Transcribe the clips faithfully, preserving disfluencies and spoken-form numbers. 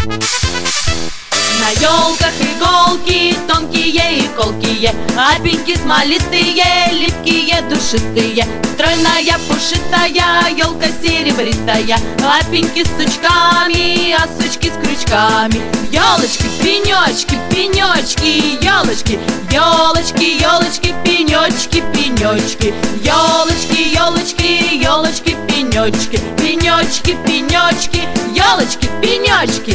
На елках иголки тонкие и колкие, апеньки смолистые, липкие, душистые. Стройная, пушистая, елка серебристая, апеньки с сучками, а сучки с крючками. Елочки, пенечки, пенечки, елочки, елочки, елочки, пенечки, пенечки. Елочки, елочки, елочки, пенечки, пенечки, пенечки, елочки, пенечки.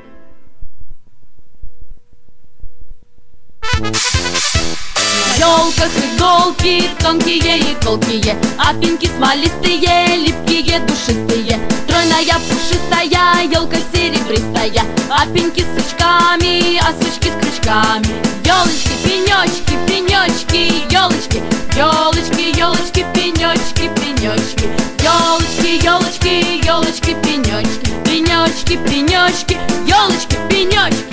На елках иголки тонкие и колкие, апеньки смолистые, липкие, душистые. Стройная, пушистая, елка серебристая, апеньки с сучками, а сучки с крючками. Елочки, пенечки, пенечки, елочки, елочки, елочки, пенечки, пенечки. Елочки, елочки, елочки, пенечки, пенечки, пенечки, елочки, пенечки.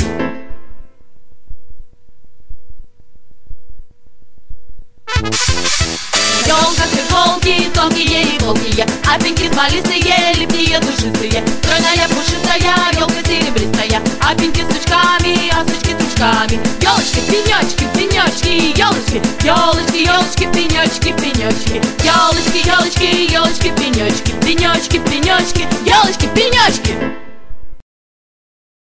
На елках иголки тонкие и колкие, апеньки смолистые, липкие, душистые. Стройная, пушистая, елка серебристая, апеньки с сучками, а сучки с крючками. Елочки, пенечки, пенечки, елочки, елочки, елочки, пенечки, пенечки. Елочки, елочки, елочки, пенечки, пенечки, пенечки, елочки, пенечки.